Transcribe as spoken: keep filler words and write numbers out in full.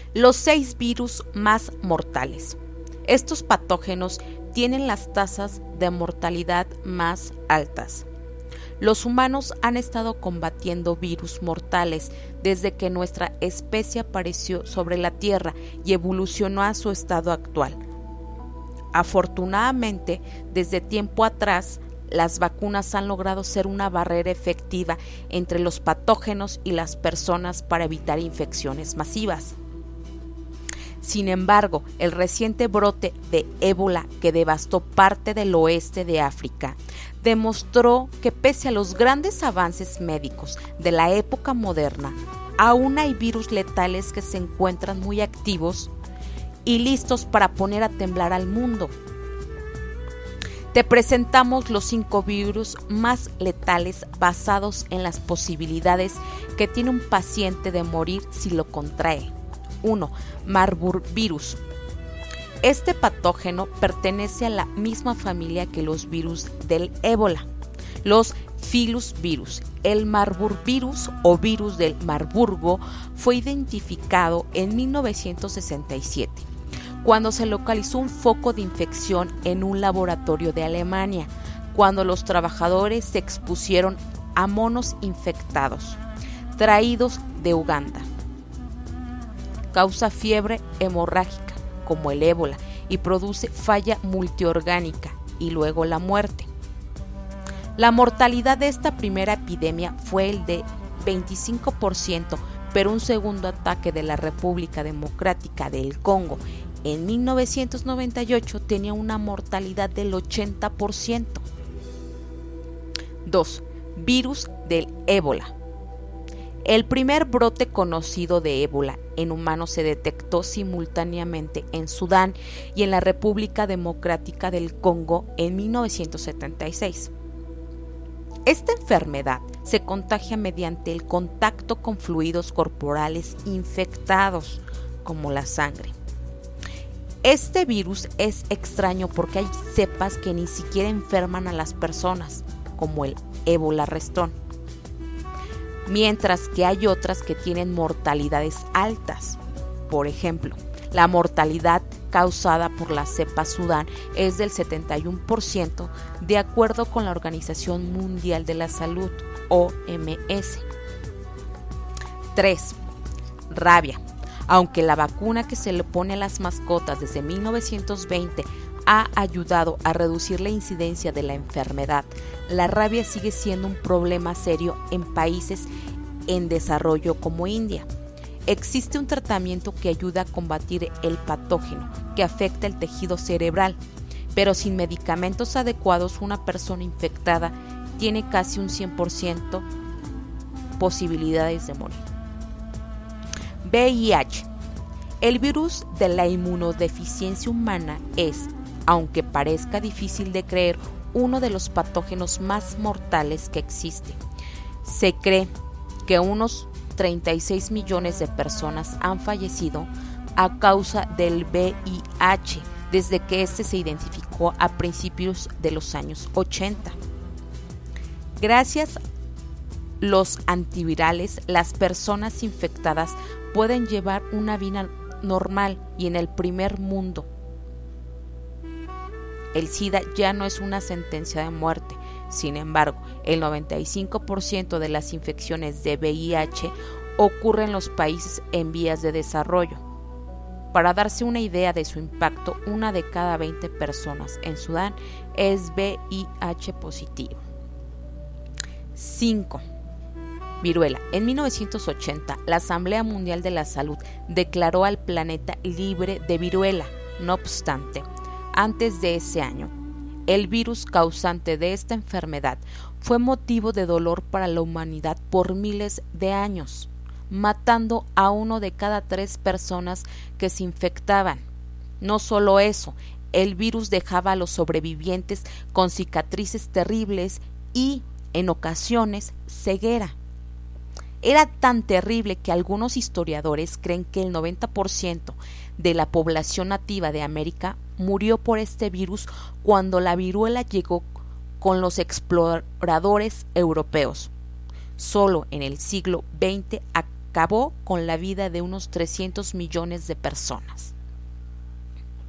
Los seis virus más mortales. Estos patógenos tienen las tasas de mortalidad más altas. Los humanos han estado combatiendo virus mortales desde que nuestra especie apareció sobre la Tierra y evolucionó a su estado actual. Afortunadamente, desde tiempo atrás, las vacunas han logrado ser una barrera efectiva entre los patógenos y las personas para evitar infecciones masivas. Sin embargo, el reciente brote de ébola que devastó parte del oeste de África demostró que pese a los grandes avances médicos de la época moderna, aún hay virus letales que se encuentran muy activos y listos para poner a temblar al mundo. Te presentamos los cinco virus más letales basados en las posibilidades que tiene un paciente de morir si lo contrae. uno. Marburg virus. Este patógeno pertenece a la misma familia que los virus del ébola, los Filus virus. El Marburg virus o virus del Marburgo fue identificado en mil novecientos sesenta y siete, cuando se localizó un foco de infección en un laboratorio de Alemania, cuando los trabajadores se expusieron a monos infectados, traídos de Uganda. Causa fiebre hemorrágica, como el ébola, y produce falla multiorgánica y luego la muerte. La mortalidad de esta primera epidemia fue el de veinticinco por ciento, pero un segundo ataque de la República Democrática del Congo en mil novecientos noventa y ocho tenía una mortalidad del ochenta por ciento. dos. Virus del ébola. El primer brote conocido de ébola en humanos se detectó simultáneamente en Sudán y en la República Democrática del Congo en mil novecientos setenta y seis. Esta enfermedad se contagia mediante el contacto con fluidos corporales infectados, como la sangre. Este virus es extraño porque hay cepas que ni siquiera enferman a las personas, como el ébola restón, mientras que hay otras que tienen mortalidades altas. Por ejemplo, la mortalidad causada por la cepa Sudán es del setenta y uno por ciento, de acuerdo con la Organización Mundial de la Salud, O M S. tres. Rabia. Aunque la vacuna que se le pone a las mascotas desde mil novecientos veinte ha ayudado a reducir la incidencia de la enfermedad, la rabia sigue siendo un problema serio en países en desarrollo como India. Existe un tratamiento que ayuda a combatir el patógeno que afecta el tejido cerebral, pero sin medicamentos adecuados una persona infectada tiene casi un cien por ciento posibilidades de morir. V I H. El virus de la inmunodeficiencia humana es, aunque parezca difícil de creer, uno de los patógenos más mortales que existe. Se cree que unos treinta y seis millones de personas han fallecido a causa del V I H desde que este se identificó a principios de los años ochenta. Gracias a los antivirales, las personas infectadas pueden llevar una vida normal y en el primer mundo el SIDA ya no es una sentencia de muerte. Sin embargo, el noventa y cinco por ciento de las infecciones de V I H ocurre en los países en vías de desarrollo. Para darse una idea de su impacto, una de cada veinte personas en Sudán es V I H positivo. cinco. Viruela. En mil novecientos ochenta, la Asamblea Mundial de la Salud declaró al planeta libre de viruela. No obstante, antes de ese año, el virus causante de esta enfermedad fue motivo de dolor para la humanidad por miles de años, matando a uno de cada tres personas que se infectaban. No solo eso, el virus dejaba a los sobrevivientes con cicatrices terribles y, en ocasiones, ceguera. Era tan terrible que algunos historiadores creen que el noventa por ciento de la población nativa de América murió por este virus cuando la viruela llegó con los exploradores europeos. Solo en el siglo veinte acabó con la vida de unos trescientos millones de personas.